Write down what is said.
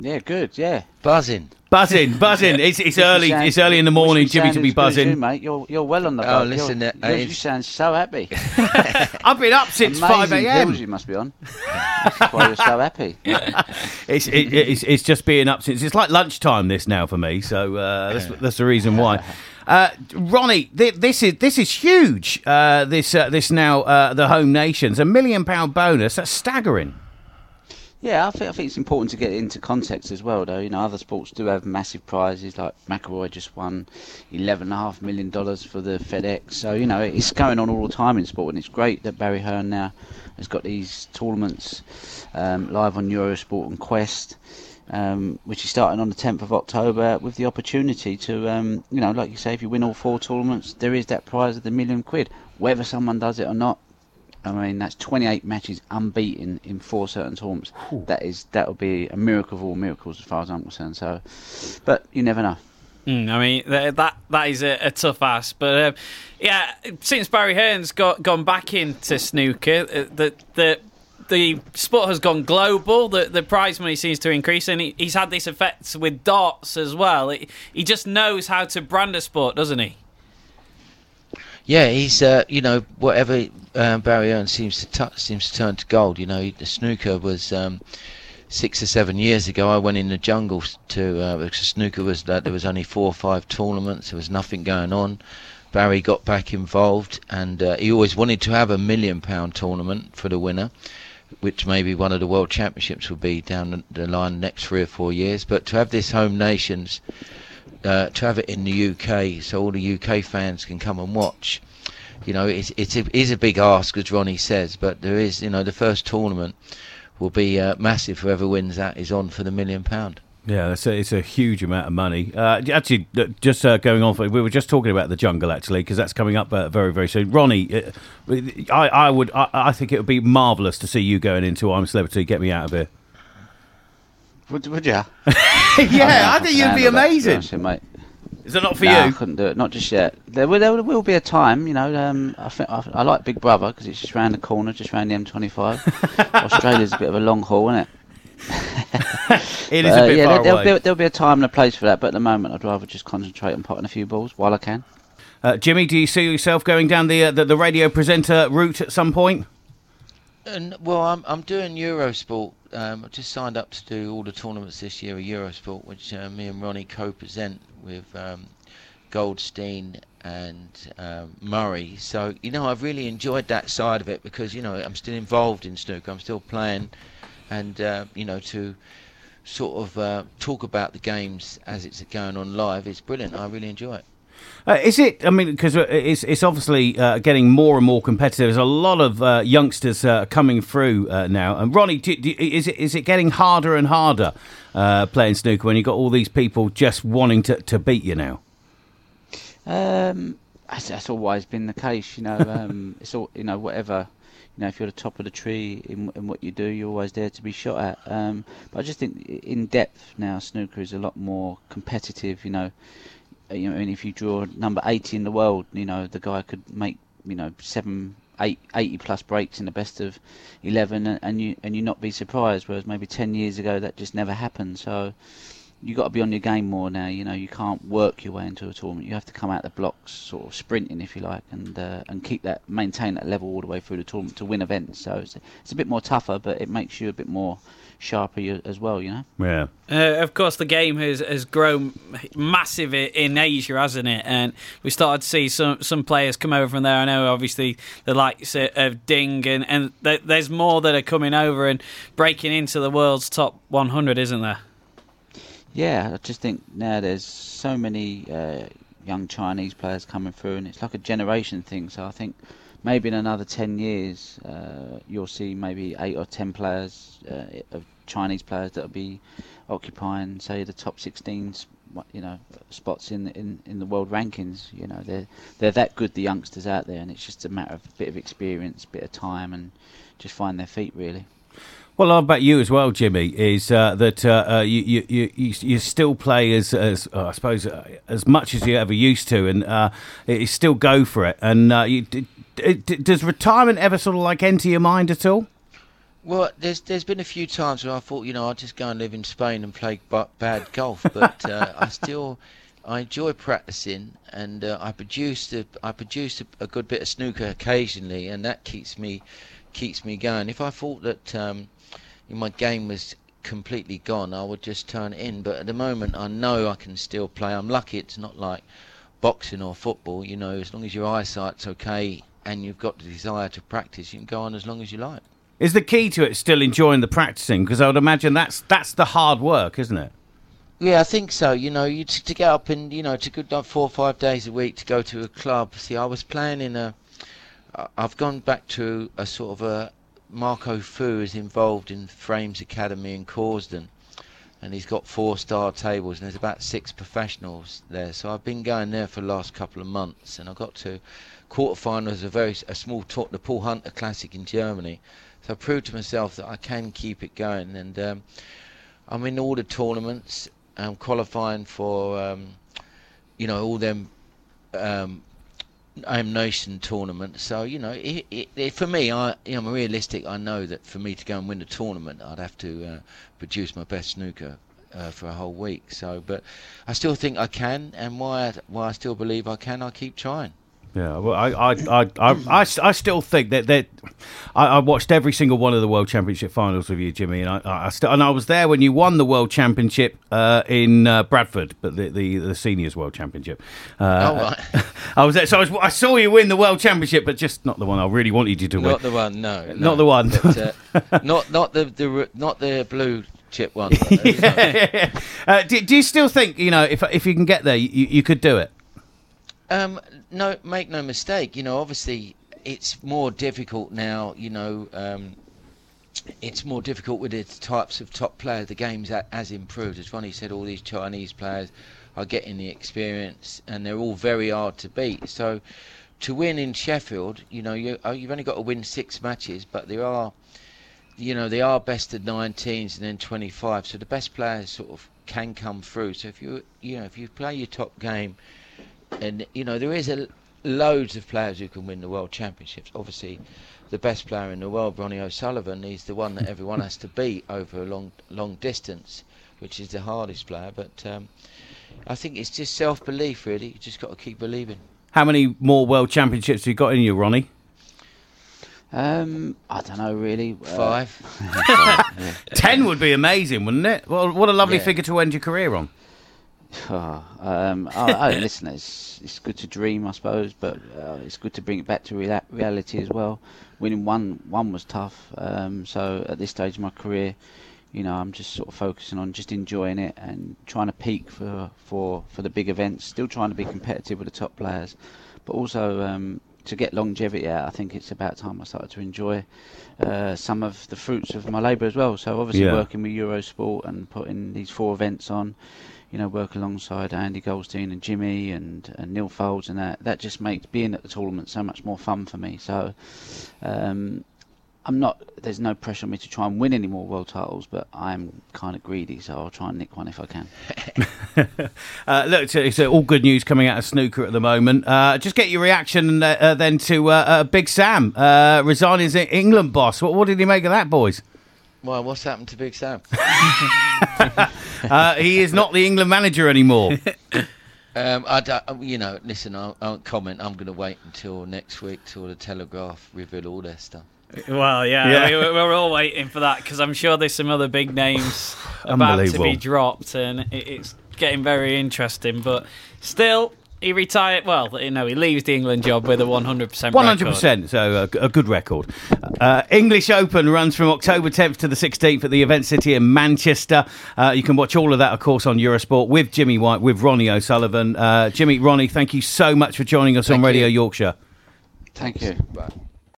Yeah, good. Yeah, Buzzing. If It's early. you sound- It's early in the morning. Jimmy should be as good as you, buzzing. mate. You're well on the Oh, boat. listen, You sound so happy. I've been up since 5 Amazing a.m. pills you must be on. That's why you're so happy. It's just being up since it's like lunchtime this now for me. So that's the reason why. Ronnie, this is huge. This now the home nations £1 million bonus. That's staggering. Yeah, I think it's important to get it into context as well, though. You know, other sports do have massive prizes, like McIlroy just won $11.5 million for the FedEx. So, you know, it's going on all the time in sport, and it's great that Barry Hearn now has got these tournaments live on Eurosport and Quest, which is starting on the 10th of October, with the opportunity to, you know, like you say, if you win all 4 tournaments, there is that prize of the £1 million. Whether someone does it or not, I mean, that's 28 matches unbeaten in 4 certain tournaments. That would be a miracle of all miracles as far as I'm concerned. So, but you never know. I mean, that is a tough ask. But yeah, since Barry Hearn's gone back into snooker, the sport has gone global. The prize money seems to increase, and he's had this effect with darts as well. He just knows how to brand a sport, doesn't he? Yeah, he's whatever Barry Hearn seems to turn to gold. You know, the snooker was 6 or 7 years ago. I went in the jungle to because snooker was that there was only 4 or 5 tournaments. There was nothing going on. Barry got back involved, and he always wanted to have a £1 million tournament for the winner, which maybe one of the world championships would be down the line next 3 or 4 years. But to have this home nations. To have it in the UK, so all the UK fans can come and watch. You know, it is a big ask, as Ronnie says, but there is, you know, the first tournament will be massive. Whoever wins that is on for the £1 million. Yeah, it's a huge amount of money. Actually, just going on, we were just talking about the jungle, actually, because that's coming up very, very soon. Ronnie, I think it would be marvellous to see you going into I'm a Celebrity, Get Me Out of Here. Would you? Yeah, I think you'd be amazing. Honestly, mate. Is it not for you? you? I couldn't do it, not just yet. There will be a time, you know. I think I like Big Brother because it's just round the corner, just round the M25. Australia's a bit of a long haul, isn't it? It is a bit far away. There'll be a time and a place for that, but at the moment I'd rather just concentrate on potting a few balls while I can. Jimmy, do you see yourself going down the radio presenter route at some point? Well, I'm doing Eurosport. I've just signed up to do all the tournaments this year at Eurosport, which me and Ronnie co-present with Goldstein and Murray. So, you know, I've really enjoyed that side of it because, you know, I'm still involved in snooker. I'm still playing and, you know, to sort of talk about the games as it's going on live, it's brilliant. I really enjoy it. Is it? I mean, because it's obviously getting more and more competitive. There's a lot of youngsters coming through now. And Ronnie, is it getting harder and harder playing snooker when you've got all these people just wanting to beat you now? That's always been the case. You know, it's all, you know, whatever. You know, if you're the top of the tree in what you do, you're always there to be shot at. But I just think in depth now, snooker is a lot more competitive. You know, and if you draw number 80 in the world, you know, the guy could make, you know, 80 plus breaks in the best of 11, and you not be surprised. Whereas maybe 10 years ago that just never happened. So you got to be on your game more now. You know, you can't work your way into a tournament. You have to come out the blocks, sort of sprinting, if you like, and maintain that level all the way through the tournament to win events. So it's a bit more tougher, but it makes you a bit more sharper as well, you know. Yeah. Of course, the game has grown massive in Asia, hasn't it? And we started to see some players come over from there. I know, obviously, the likes of Ding, and there's more that are coming over and breaking into the world's top 100, isn't there? Yeah, I just think now there's so many young Chinese players coming through, and it's like a generation thing. So I think maybe in another 10 years, you'll see maybe 8 or 10 players of Chinese players that'll be occupying, say, the top 16, you know, spots in the world rankings. You know, they're that good, the youngsters out there, and it's just a matter of a bit of experience, bit of time, and just find their feet, really. Well, about you as well, Jimmy, is that you still play as I suppose as much as you ever used to, and you still go for it. And does retirement ever sort of like enter your mind at all? Well, there's been a few times where I thought, I'll just go and live in Spain and play bad golf, but I enjoy practicing, and I produce a good bit of snooker occasionally, and that keeps me going. If I thought that my game was completely gone, I would just turn it in. But at the moment, I know I can still play. I'm lucky it's not like boxing or football. As long as your eyesight's okay and you've got the desire to practice, you can go on as long as you like. Is the key to it still enjoying the practicing? Because I would imagine that's the hard work, isn't it? Yeah, I think so. You to get up and to go like 4 or 5 days a week to go to a club. See, I was playing I've gone back to a sort of a Marco Fu is involved in Frames Academy in Corsden, and he's got 4-star tables, and there's about 6 professionals there. So I've been going there for the last couple of months, and I got to quarterfinals of a small the Paul Hunter Classic in Germany. So I proved to myself that I can keep it going, and I'm in all the tournaments. I'm qualifying for all them AIM Nation tournaments. So for me, I'm realistic. I know that for me to go and win a tournament, I'd have to produce my best snooker for a whole week. So, but I still think I can, and why I still believe I can, I keep trying. Yeah, well, I still think that I watched every single one of the World Championship finals with you, Jimmy, and I was there when you won the World Championship in Bradford, but the Seniors World Championship. Right. I was there, so I saw you win the World Championship, but just not the one I really wanted you to win. Not the one, no. Not the one. But, not the blue chip one. Do you still think if you can get there, you could do it? No, make no mistake. Obviously, it's more difficult now. It's more difficult with the types of top players. The game's has improved. As Ronnie said, all these Chinese players are getting the experience, and they're all very hard to beat. So, to win in Sheffield, you've only got to win 6 matches, but there are, they are best of 19s and then 25. So the best players sort of can come through. So if you play your top game. And there is loads of players who can win the World Championships. Obviously, the best player in the world, Ronnie O'Sullivan, he's the one that everyone has to beat over a long distance, which is the hardest player. But I think it's just self-belief, really. You just got to keep believing. How many more World Championships have you got in you, Ronnie? I don't know, really. 5. 10 would be amazing, wouldn't it? Well, what a lovely figure to end your career on. Listen, it's good to dream, I suppose, but it's good to bring it back to reality as well. Winning one was tough, so at this stage of my career, I'm just sort of focusing on just enjoying it and trying to peak for the big events. Still trying to be competitive with the top players, but also to get longevity out. I think it's about time I started to enjoy some of the fruits of my labour as well. So obviously working with Eurosport and putting these 4 events on. Work alongside Andy Goldstein and Jimmy and Neil Folds, and that just makes being at the tournament so much more fun for me. So there's no pressure on me to try and win any more world titles, but I'm kind of greedy, so I'll try and nick one if I can. Look, it's all good news coming out of snooker at the moment. Just get your reaction then to Big Sam resigning as England boss. What did he make of that, boys? Well, what's happened to Big Sam? He is not the England manager anymore. Listen, I won't comment. I'm going to wait until next week till the Telegraph reveal all their stuff. Well, yeah. I mean, we're all waiting for that because I'm sure there's some other big names about to be dropped, and it's getting very interesting. But still, he retired. Well, he leaves the England job with a 100% 100%, so a good record. English Open runs from October 10th to the 16th at the Event City in Manchester. You can watch all of that, of course, on Eurosport with Jimmy White, with Ronnie O'Sullivan. Ronnie, thank you so much for joining us on Radio Yorkshire. Thank you. Bye.